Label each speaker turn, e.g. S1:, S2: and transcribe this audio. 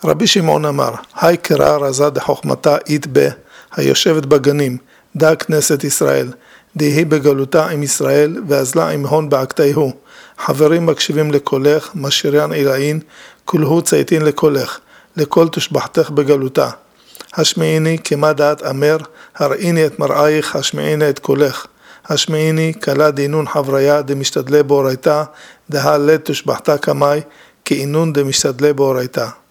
S1: רבי שמעון אמר, היי קרא רזה דחוכמתה אית בה, היושבת בגנים, דא כנסת ישראל, דהי בגלותה עם ישראל, ואזלה עם הון בעקתיהו. חברים מקשיבים לקולך, משיריין עילאין, כולהו צייתין לקולך, לכל תושבחתך בגלותה. השמעיני כמה דעת אמר, הראיני את מראייך, השמעיני את קולך. השמעיני כלה דינון חבריה דמשתדלי באורייתה, דהה לת תושבחתה כמי, כאינון דמשתדלי באורייתה.